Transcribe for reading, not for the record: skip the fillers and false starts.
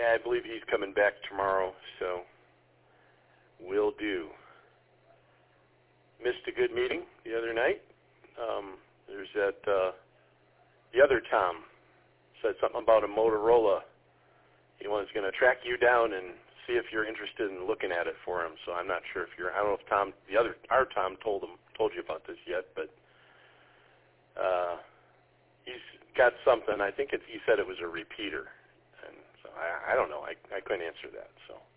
Yeah, I believe he's coming back tomorrow, so will do. Missed a good meeting the other night. There's that, the other Tom said something about a Motorola. He was going to track you down and see if you're interested in looking at it for him. So I'm not sure if I don't know if Tom, our Tom told you about this yet, but he's got something. I think he said it was a repeater, and so I don't know. I couldn't answer that. So